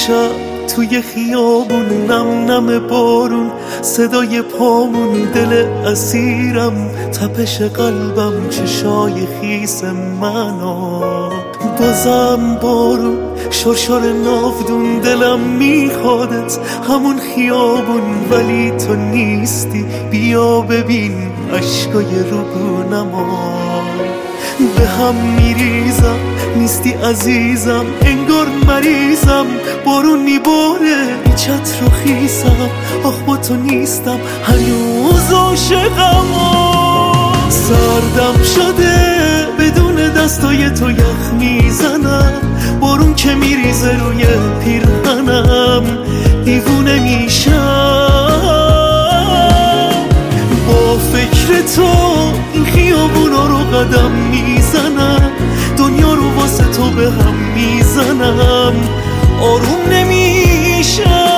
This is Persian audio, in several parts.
شب توی خیابون نم نم بارون، صدای پامون، دل اسیرم، تپش قلبم، چشای خیس منو. بازم بارون، شرشر ناودون، دلم میخوادت همون خیابون، ولی تو نیستی. بیا ببین عشقای روبونما، به هم میریزم، نیستی عزیزم، انگار مریضم. بارون میباره چت رو خیسم، آخ با تو نیستم هنوز عاشقم. سردم شده بدون دستای تو یخ میزنم، بارون که میریزه روی پیرهنم، دیوونه میشم. با فکر تو این خیابونا رو قدم میزنم، دنیا رو واسه تو به هم میزنم، آروم نمیشم.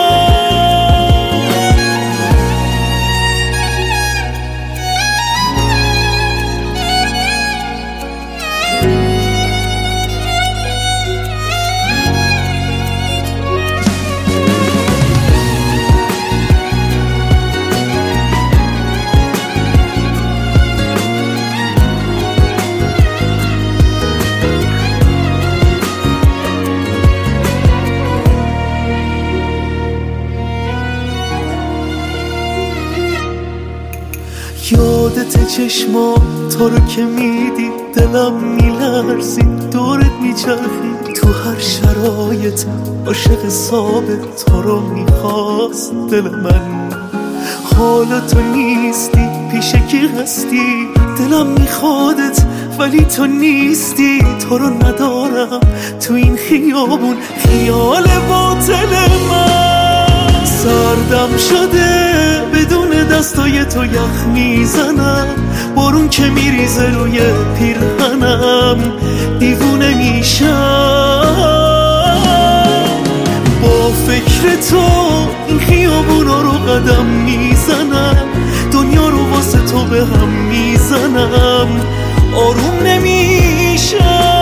یادت چشما تو رو که میدی دلم میلرزید، دورت میچرخید تو هر شرایط، عاشق ثابت تو رو میخواست دل من. حالا تو نیستی، پیش کی هستی؟ دلم میخوادت ولی تو نیستی، تو رو ندارم تو این خیابون، خیال باطل من. سردم شده بدون دستای تو یخ میزنم، بارون که میریزه روی پیرهنم، دیوونه میشم. با فکر تو این خیابونا رو قدم میزنم، دنیا رو واسه تو به هم میزنم، آروم نمیشم.